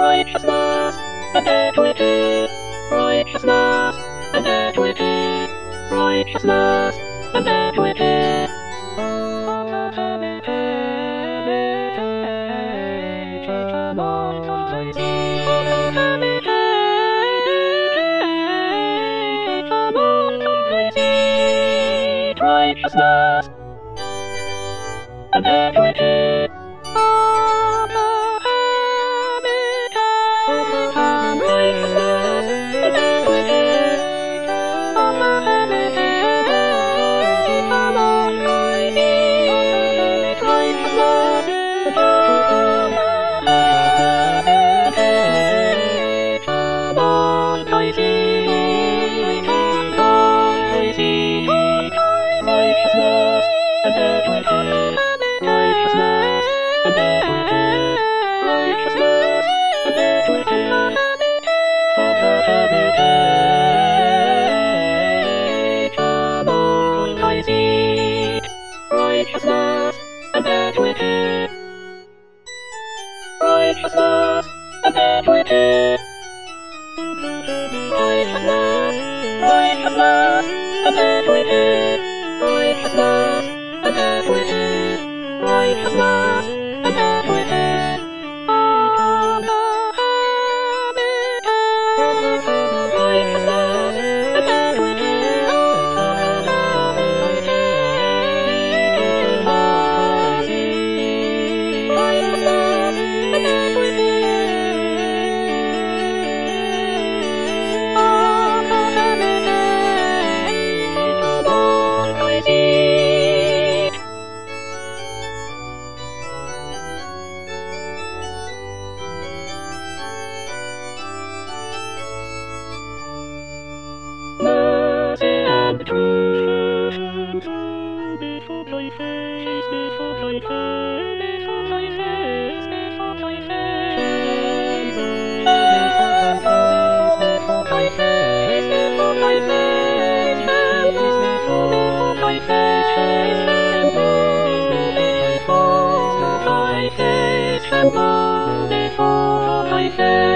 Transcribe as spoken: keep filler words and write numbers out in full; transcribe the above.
righteousness, and equity, righteousness, and equity, righteousness, and equity. Righteousness and equity. Righteousness and equity. Righteousness and equity. Righteousness, righteousness and equity. Righteousness and equity. Righteousness and equity. The truth before thy face, before thy face, before thy face, before thy face, before thy face, before thy face, before thy face, before thy face, before thy face.